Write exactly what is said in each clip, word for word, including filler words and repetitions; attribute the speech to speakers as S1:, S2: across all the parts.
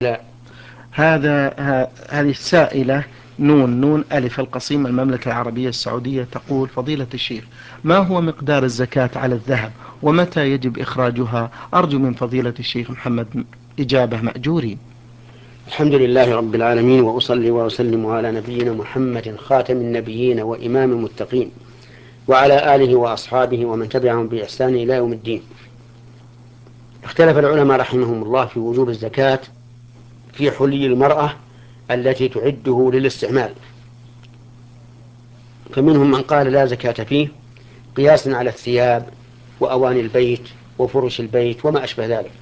S1: لا.
S2: هذا ه- هذه السائلة نون نون ألف القصيم المملكة العربية السعودية تقول: فضيلة الشيخ، ما هو مقدار الزكاة على الذهب ومتى يجب إخراجها؟ أرجو من فضيلة الشيخ محمد إجابة مأجورين.
S1: الحمد لله رب العالمين، وأصلي وأسلم على نبينا محمد خاتم النبيين وإمام المتقين، وعلى آله وأصحابه ومن تبعهم بإحسان إلى يوم الدين. اختلف العلماء رحمهم الله في وجوب الزكاة في حلي المرأة التي تعده للاستعمال، فمنهم من قال لا زكاة فيه قياسا على الثياب وأواني البيت وفرش البيت وما أشبه ذلك،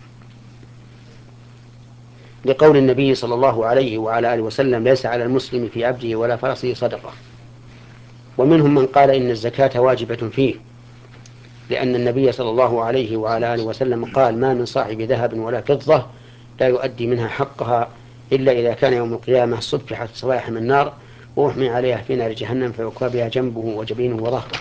S1: لقول النبي صلى الله عليه وعلى آله وسلم: ليس على المسلم في عبده ولا فرسه صدقة. ومنهم من قال إن الزكاة واجبة فيه، لأن النبي صلى الله عليه وعلى آله وسلم قال: ما من صاحب ذهب ولا فضة لا يؤدي منها حقها إلا إذا كان يوم القيامة صفحت صواحم النار وأحمي عليها في نار جهنم فيكوى بها جنبه وجبينه وظهره،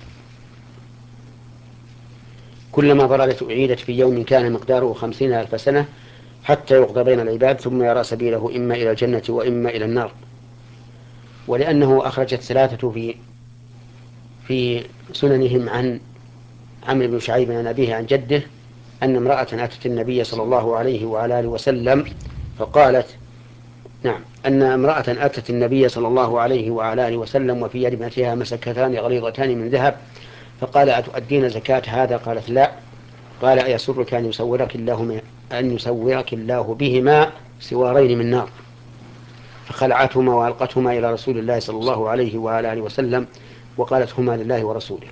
S1: كلما بردت أعيدت في يوم كان مقداره خمسين ألف سنة حتى يقضى بين العباد ثم يرى سبيله إما إلى الجنة وإما إلى النار. ولأنه أخرج الثلاثة في في سننهم عن عمرو بن شعيب عن أبيه عن جده أن امرأة أتت النبي صلى الله عليه وعلى آله وسلم فقالت نعم أن امرأة أتت النبي صلى الله عليه وعلى آله وسلم وفي يد ابنتها مسكتان غليظتان من ذهب، فقال: أتؤدين زكاة هذا؟ قالت: لا. قال: أيسرك أن يسورك الله أن يسورك الله بهما سوارين من نار؟ فخلعتهما وألقتهما إلى رسول الله صلى الله عليه وعلى آله وسلم وقالت: هما لله ورسوله.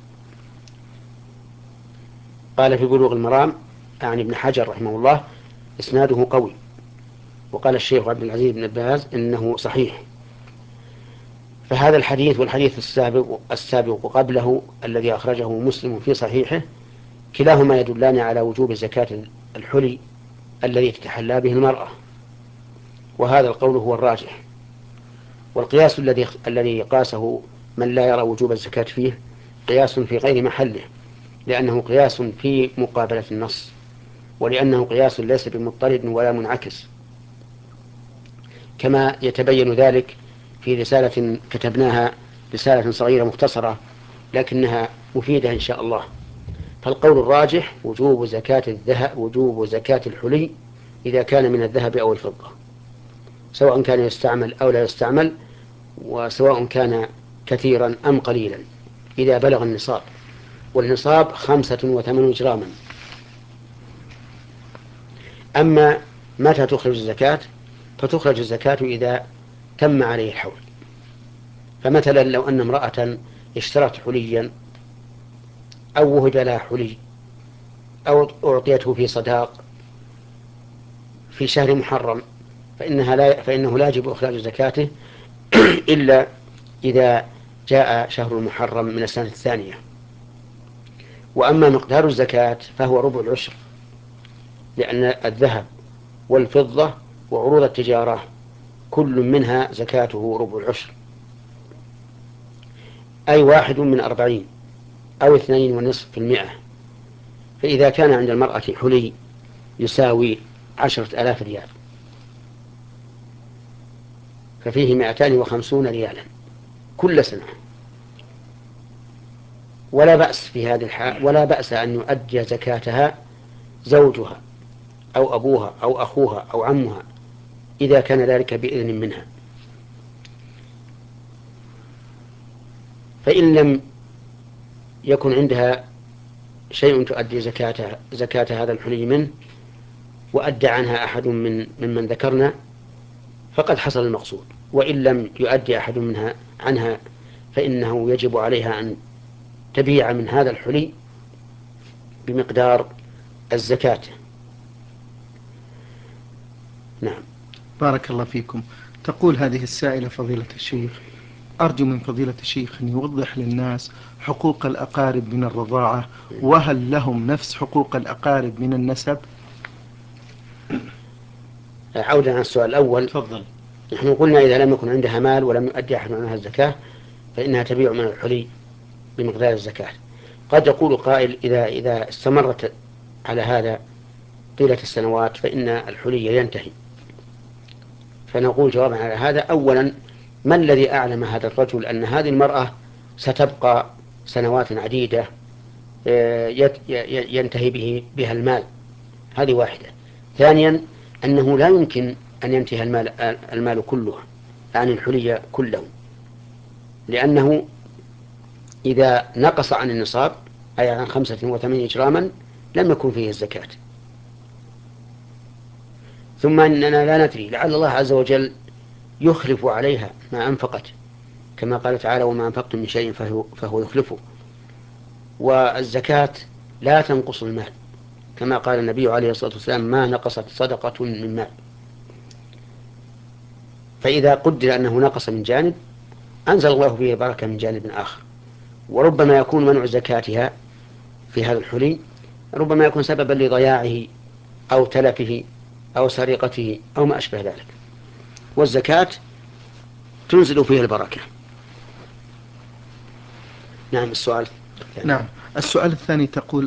S1: قال في بلوغ المرام عن ابن حجر رحمه الله: إسناده قوي. وقال الشيخ عبد العزيز بن باز إنه صحيح. فهذا الحديث والحديث السابق السابق قبله الذي أخرجه مسلم في صحيحه كلاهما يدلان على وجوب زكاة الحلي الذي تتحلى به المرأة، وهذا القول هو الراجح. والقياس الذي الذي قاسه من لا يرى وجوب الزكاة فيه قياس في غير محله، لأنه قياس في مقابلة النص، ولأنه قياس ليس بمضطرد ولا منعكس، كما يتبين ذلك في رسالة كتبناها، رسالة صغيرة مختصرة لكنها مفيدة إن شاء الله. فالقول الراجح وجوب زكاة الذهب وجوب زكاة الحلي إذا كان من الذهب أو الفضة، سواء كان يستعمل أو لا يستعمل، وسواء كان كثيرا أم قليلا، إذا بلغ النصاب، والنصاب خمسة وثمانون جراما. أما متى تخرج الزكاة؟ فتخرج الزكاة إذا تم عليه الحول. فمثلا لو أن امرأة اشترت حليا أو وهب لها حلي أو أعطيته في صداق في شهر محرم، فإنها لا فإنه لا يجب إخراج زكاته إلا إذا جاء شهر المحرم من السنة الثانية. وأما مقدار الزكاة فهو ربع العشر، لأن الذهب والفضة وعروض التجارة كل منها زكاته ربع العشر، أي واحد من أربعين أو اثنين ونصف في المئة. فإذا كان عند المرأة حلي يساوي عشرة آلاف ريال ففيه مائتان وخمسون ريالا كل سنة، ولا بأس في هذه الحال ولا بأس أن يؤدي زكاتها زوجها أو أبوها أو أخوها أو عمها إذا كان ذلك بإذن منها. فإن لم يكن عندها شيء تؤدي زكاة زكاة هذا الحلي منه وأدى عنها أحد من ممن ذكرنا فقد حصل المقصود، وإن لم يؤدي أحد منها عنها فإنه يجب عليها أن تبيع من هذا الحلي بمقدار الزكاة. نعم.
S2: بارك الله فيكم. تقول هذه السائلة: فضيلة الشيخ، أرجو من فضيلة الشيخ أن يوضح للناس حقوق الأقارب من الرضاعة، وهل لهم نفس حقوق الأقارب من النسب؟
S1: عودا عن السؤال الأول،
S2: تفضل.
S1: نحن قلنا إذا لم يكن عندها مال ولم يؤدي أحد عنها الزكاة فإنها تبيع من الحلي بمقدار الزكاة. قد يقول قائل: إذا إذا استمرت على هذا طيلة السنوات فإن الحلي ينتهي. فنقول جوابا على هذا: أولا، ما الذي أعلم هذا الرجل أن هذه المرأة ستبقى سنوات عديدة ينتهي به بها المال؟ هذه واحدة. ثانيا، أنه لا يمكن أن ينتهي المال, المال كله عن الحلي كله، لأنه إذا نقص عن النصاب أي عن خمسة وثمانية جراما لم يكن فيه الزكاة. ثم أننا لا ندري، لعل الله عز وجل يخلف عليها ما أنفقت، كما قال تعالى: وما أنفقتم من شيء فهو, فهو يخلفه. والزكاة لا تنقص المال، كما قال النبي عليه الصلاة والسلام: ما نقصت صدقة من مال. فإذا قدر أنه نقص من جانب أنزل الله فيه بركة من جانب آخر. وربما يكون منع زكاتها في هذا الحلي ربما يكون سببا لضياعه أو تلفه أو سرقته أو ما أشبه ذلك، والزكاة تنزل فيه البركة. نعم. السؤال الثاني.
S2: نعم. السؤال الثاني تقول: